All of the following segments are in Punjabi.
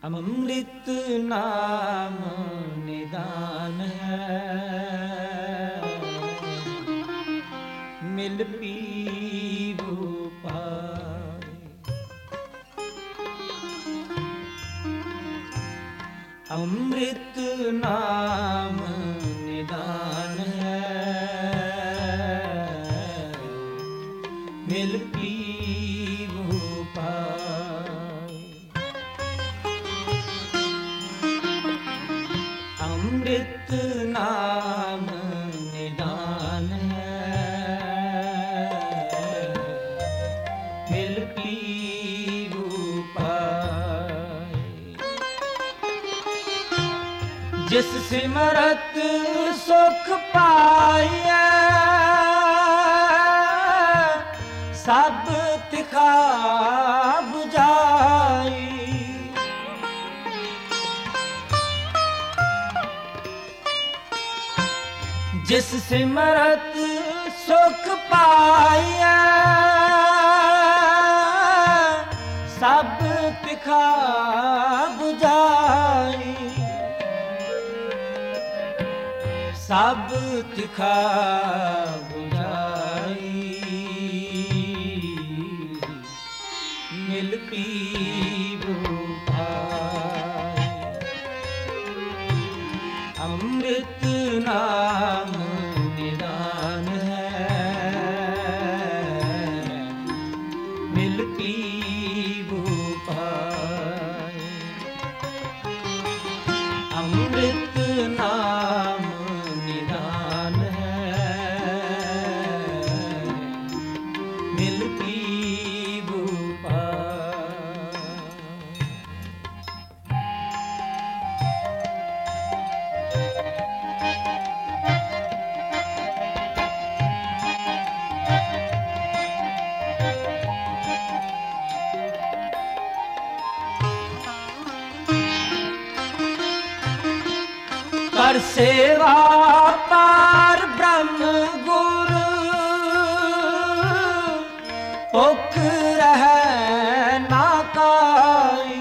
ਅੰਮ੍ਰਿਤ ਨਾਮ ਨਿਦਾਨ ਹੈ, ਮਿਲ ਪੀਵੋ ਪਾਏ। ਅੰਮ੍ਰਿਤ ਨਾਮ ਨਿਦਾਨ ਹੈ, ਮਿਲ ਪੀਵੋ ਪਾਏ। ਅੰਮ੍ਰਿਤ ਨਾਮ ਨਿਦਾਨ ਹੈ, ਮਿਲ ਪੀਵੋ ਪਾਏ। ਜਿਸ ਸਿਮਰਤ ਸੁਖ ਪਾਈਐ, ਸਭ ਤਿਖਾ 부ਝਾਈ। ਜਿਸ ਸਿਮਰਤ ਸੁਖ ਪਾਈਐ, ਸਭ ਤਿਖਾ 부ਝਾਈ। ਸਭ ਤਿਖਾ 부ਝਾਈ, ਮਿਲ ਪੀਵੋ ਪਾਏ। ਅੰਮ੍ਰਿਤ ਨਾਮ ਨਿਦਾਨ ਹੈ, ਮਿਲ ਪੀਵੋ ਪਾਏ। ਅੰਮ੍ਰਿਤ ਨਾਮ ਨਿਦਾਨ ਹੈ, ਮਿਲ ਪੀਵੋ ਪਾਏ। ਕਰ ਸੇਵਾ ਪਾਰ ਬ੍ਰਹਮ ਗੁਰ, ਭੁਖ ਰਹਿ ਨਾ ਕਾਈ।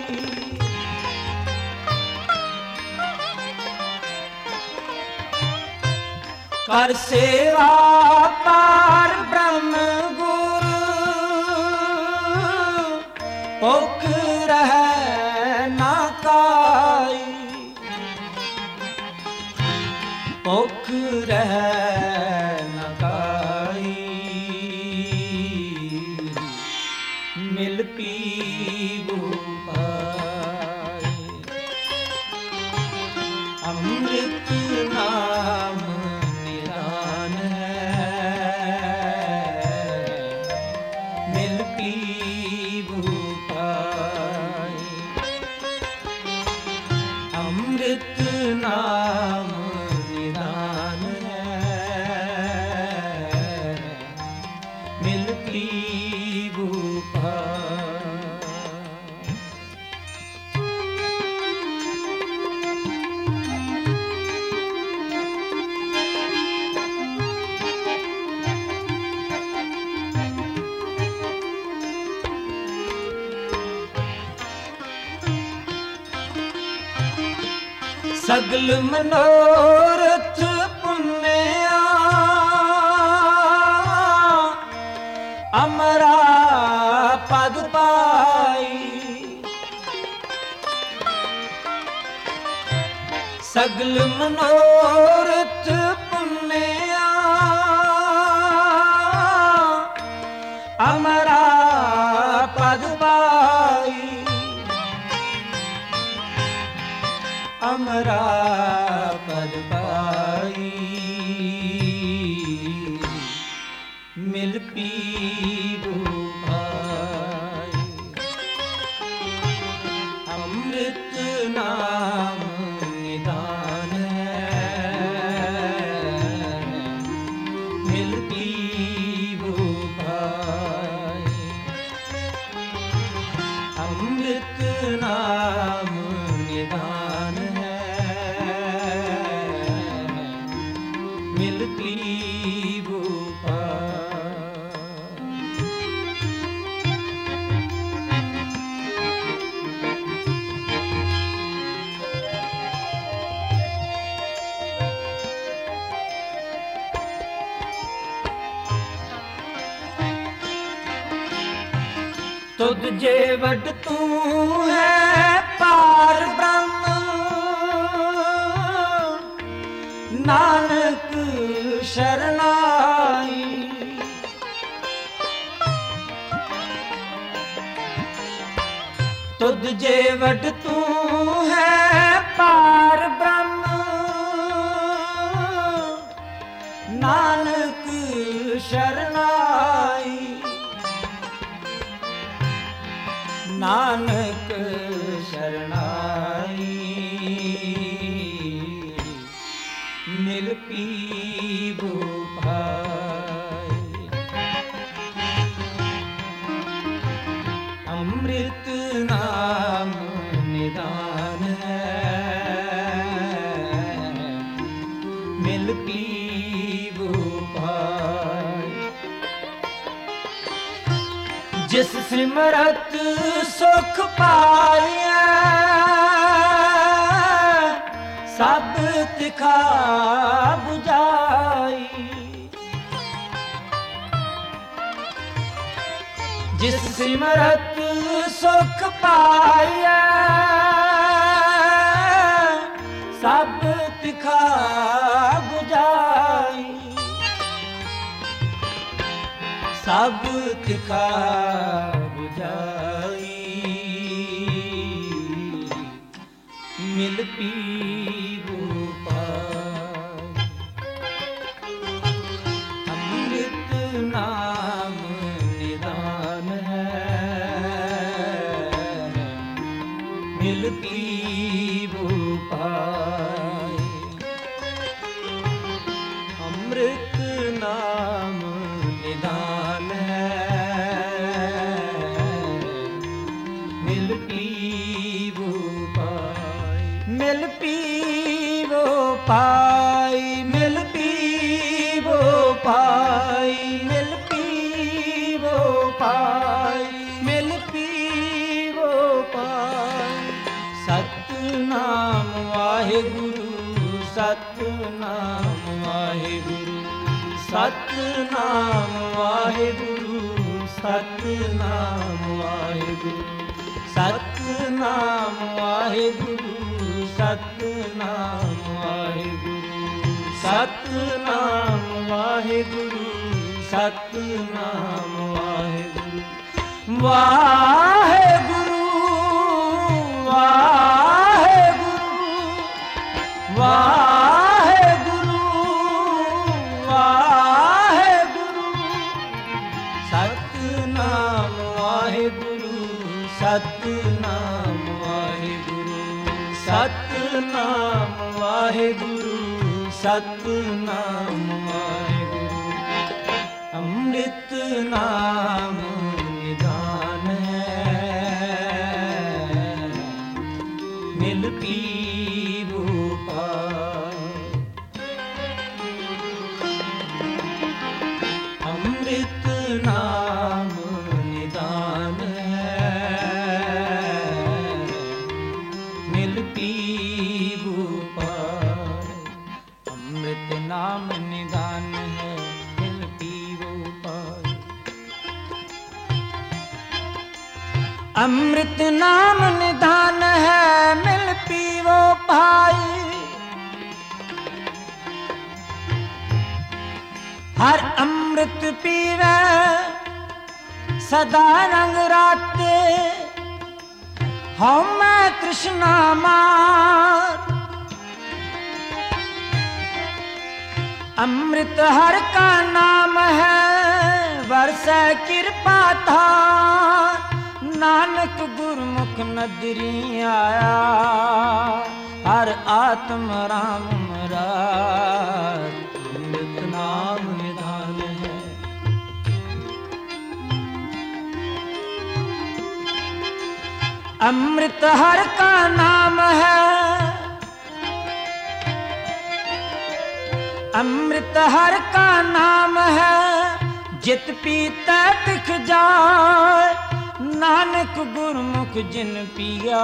ਕਰ ਸੇਵਾ ਪਾਰ ਬ੍ਰਹਮ ਗੁਰ, ਭੁਖ ਰਹਿ ਨਾ ਕਾਈ। ਭੁਖ ਰਹਿ ਨਾ ਕਾਈ, ਮਿਲ ਪੀਵੋ ਪਾਏ। ਅੰਮ੍ਰਿਤ ਨਾਮ ਨਿਦਾਨ ਹੈ, ਮਿਲ ਪੀਵੋ ਪਾਏ। ਅੰਮ੍ਰਿਤ ਨਾਮ ਨਿਦਾਨ ਹੈ, ਮਿਲ ਪੀਵੋ ਪਾਏ। ਸਗਲ ਮਨੋਰਥ ਪੁੰਨਿਆ, ਅਮਰਾ ਪਦ ਪਾਈ। ਸਗਲ ਮਨੋਰਥ ਪੁੰਨਿਆ, ਅਮਰਾ ਪਦ ਪਾਈ। ਅਮਰਾ ਪਦ ਪਾਈ, ਮਿਲ ਪੀਵੋ ਪਾਏ। ਅੰਮ੍ਰਿਤ ਨਾਮ ਨਿਦਾਨ ਹੈ, ਮਿਲ ਪੀਵੋ ਪਾਏ। ਅੰਮ੍ਰਿਤ ਨਾਮ ਨਿਦਾਨ ਹੈ, ਮਿਲ ਪੀਵੋ ਪਾਏ। ਤੁਧ ਜੇ ਵੱਡ ਤੂੰ ਹੈ ਪਾਰ ਬ੍ਰਹਮ, ਨਾਨਕ ਸ਼ਰਨਾਈ। ਤੁਧ ਜੇ ਵੱਡ ਤੂੰ ਹੈ ਪਾਰ ਬ੍ਰਹਮ, ਨਾਨਕ ਸ਼ਰਨਾਈ। ਨਾਨਕ ਸ਼ਰਨਾਈ, ਮਿਲ ਪੀਵੋ ਭਾਈ। ਅੰਮ੍ਰਿਤ ਨਾਮ ਨਿਦਾਨ ਹੈ, ਮਿਲ ਪੀਵੋ ਭਾਈ। ਜਿਸ ਸਿਮਰਤ ਸੁਖ ਪਾਇਆ, ਸਭ ਤਿਖਾ 부ਝਾਈ। ਜਿਸ ਸਿਮਰਤ ਸੁਖ ਪਾਇਆ, ਸਭ ਤਿਖਾ 부ਝਾਈ। ਸਭ ਤਿਖਾ 부ਝਾਈ, ਮਿਲ ਪੀਵੋ ਭਾਈ। ਅੰਮ੍ਰਿਤ ਨਾਮ ਨਿਦਾਨ ਹੈ, ਮਿਲ ਪੀਵੋ ਭਾਈ। ਅੰਮ੍ਰਿਤ ਨਾਮ ਨਿਦਾਨ ਹੈ, ਮਿਲ ਪੀਵੋ ਭਾਈ। ਮਿਲ ਪੀਵੋ ਭਾਈ, ਮਿਲ ਪੀਵੋ ਭਾਈ, ਮਿਲ ਪੀਵੋ ਭਾਈ, ਮਿਲ ਪੀਵੋ ਭਾਈ। ਸਤਿਨਾਮ ਵਾਹਿਗੁਰੂ, ਸਤਿਨਾਮ ਵਾਹਿਗੁਰੂ, ਸਤਿਨਾਮ ਵਾਹਿਗੁਰੂ, ਸਤਿਨਾਮ ਵਾਹਿਗੁਰੂ, ਸਤਿਨਾਮ ਵਾਹਿਗੁਰੂ, ਸਤਿਨਾਮ ਵਾਹਿਗੁਰੂ, ਸਤਿਨਾਮ ਵਾਹਿਗੁਰੂ, ਸਤਿਨਾਮ ਵਾਹਿਗੁਰੂ। ਵਾਹਿਗੁਰੂ, ਵਾਹਿਗੁਰੂ, ਵਾਹਿਗੁਰੂ, ਵਾਹਿਗੁਰੂ। ਸਤਿਨਾਮ ਵਾਹਿਗੁਰੂ, ਸਤਿਨਾਮ ਵਾਹਿਗੁਰੂ, ਸਤਿਨਾਮ ਵਾਹਿਗੁਰੂ, ਸਤਿਨਾਮ ਵਾਹਿਗੁਰੂ। ਅੰਮ੍ਰਿਤ ਨਾਮ ਨਿਦਾਨ ਹੈ, ਮਿਲ ਪੀਵੋ ਭਾਈ। ਅੰਮ੍ਰਿਤ ਨਾਮ ਨਿਦਾਨ ਹੈ, ਮਿਲ ਪੀਵੋ ਭਾਈ। ਅੰਮ੍ਰਿਤ ਨਾਮ ਨਿਦਾਨ ਹੈ, ਮਿਲ ਪੀਵੋ ਭਾਈ। ਅੰਮ੍ਰਿਤ ਨਾਮ ਨਿਦਾਨ ਹੈ, ਮਿਲ ਪੀਵੋ ਭਾਈ। ਹਰ ਅੰਮ੍ਰਿਤ ਪੀਵੇ ਸਦਾ ਰੰਗ ਰਾਤੇ, ਹਉ ਮੈਂ ਤ੍ਰਿਸ਼ਨਾ ਮਾਰ। ਅੰਮ੍ਰਿਤ ਹਰ ਕਾ ਨਾਮ ਹੈ, ਵਰਸੈ ਕਿਰਪਾ ਧਾਰ। ਨਾਨਕ ਗੁਰਮੁਖ ਨਦਰੀ ਆਇਆ, ਹਰ ਆਤਮ ਰਾਮ ਮਰਾਰ। ਅੰਮ੍ਰਿਤ ਨਾਮ ਨਿਦਾਨ ਹੈ। ਅੰਮ੍ਰਿਤ ਹਰ ਕਾ ਨਾਮ ਹੈ, ਅੰਮ੍ਰਿਤ ਹਰ ਕਾ ਨਾਮ ਹੈ। ਜਿਤ ਪੀਤਾ ਤਿਖ ਜਾਏ, ਨਾਨਕ ਗੁਰਮੁਖ ਜਿਨ ਪੀਆ।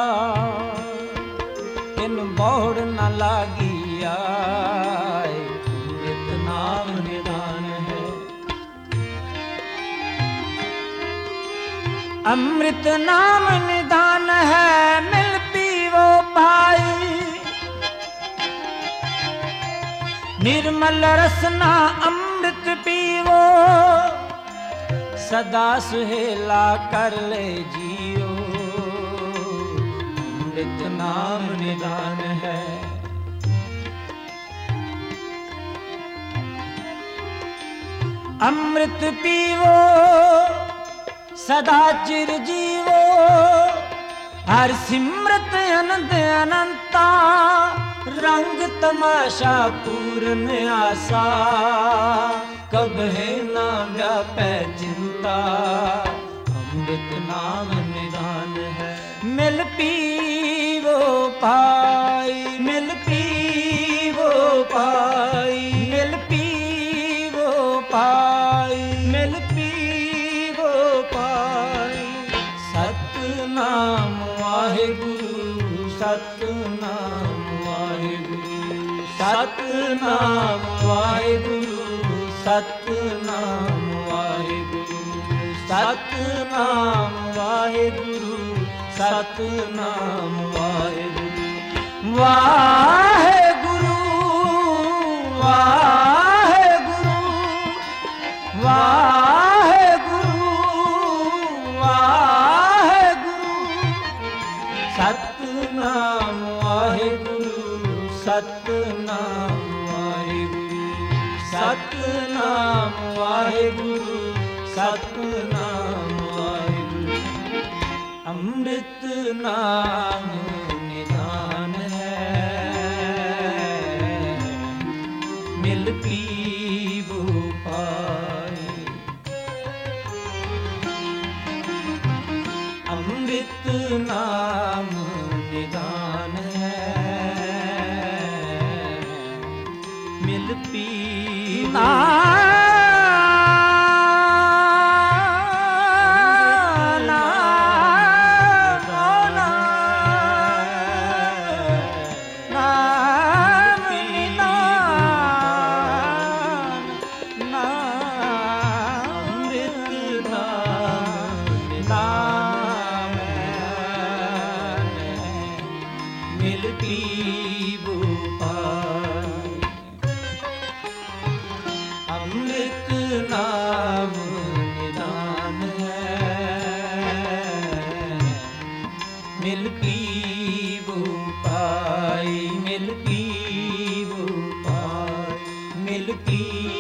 ਤਿਨ ਬੋੜ ਨ ਲਾਗੀ ਆਏ, ਅੰਮ੍ਰਿਤ ਨਾਮ ਨਿਦਾਨ ਹੈ। अमृत नाम निदान है, मिल पीवो भाई। निर्मल रसना अमृत पीवो, सदा सुहेला कर ले जियो। अमृत नाम निदान है। अमृत पीवो सदा चिर जीवो, हर सिमरत अनंत अनंता। रंग तमाशा पूर्ण आसा, कब है ना व्यापै चिंता। अमृत नाम निदान है। मिल पीवो पाई, मिल पीवो पाई, मिल पीवो पाई, मिल पीवो पाई। सतनाम वाहेगुरु, सतनाम वाहेगुरु, सतनाम वाहेगुरु, सतनाम वाहेगुरु, सतनाम वाहेगुरु, सतनाम वाहेगुरु। वाहेगुरु वाहेगुरु वाहेगुरु वाहेगुरु। सतनाम वाहेगुरु, सतनाम वाहेगुरु, सतनाम वाहेगुरु, सतनाम वाहेगुरु। अमृत नाम निदान है, मिल पीवो पाई। अमृत नाम निदान है, मिल पीवो। मिल पीवो पाई। अमृत नाम निदान है, मिल पीवो पाई, मिल पीवो पाई, मिल पी